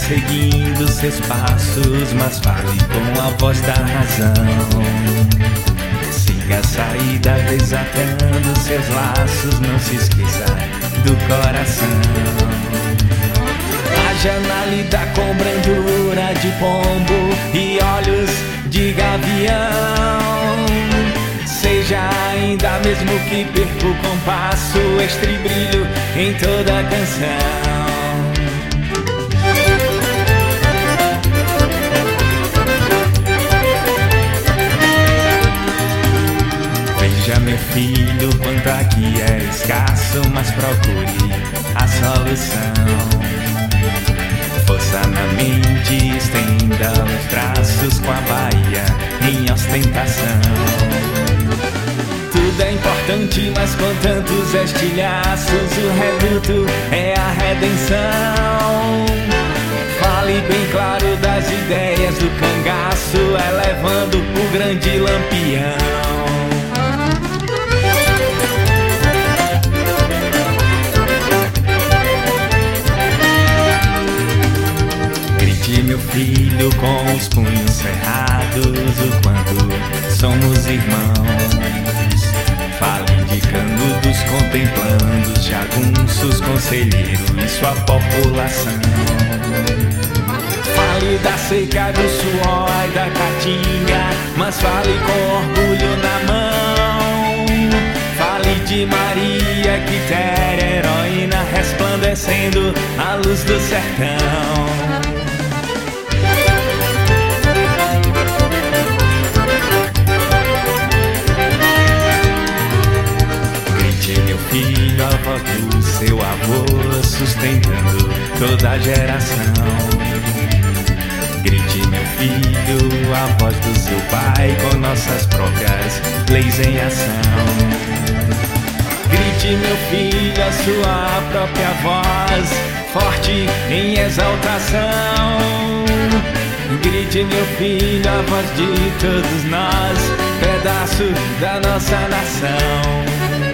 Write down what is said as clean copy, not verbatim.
seguindo seus passos, mas fale com a voz da razão. Siga a saída desatando seus laços, não se esqueça do coração. Haja na lida com brandura de pombo e olhos de gavião. Seja ainda mesmo que perca o compasso, estribilho em toda a canção. Veja, meu filho, quanto aqui é escasso, mas procure a solução. Força na mente, estenda os braços com a Bahia em ostentação. Tudo é importante, mas com tantos estilhaços, o reduto é a redenção. Fale bem claro das ideias do cangaço, elevando o grande lampião. Meu filho, com os punhos cerrados, o quanto somos irmãos. Fale de canudos, contemplando os jagunços, conselheiro e sua população. Fale da seca, do suor e da caatinga, mas fale com orgulho na mão. Fale de Maria Quitéria, heroína resplandecendo a luz do sertão. Meu filho, a voz do seu avô, sustentando toda a geração. Grite, meu filho, a voz do seu pai, com nossas próprias leis em ação. Grite, meu filho, a sua própria voz, forte em exaltação. Grite, meu filho, a voz de todos nós, pedaço da nossa nação.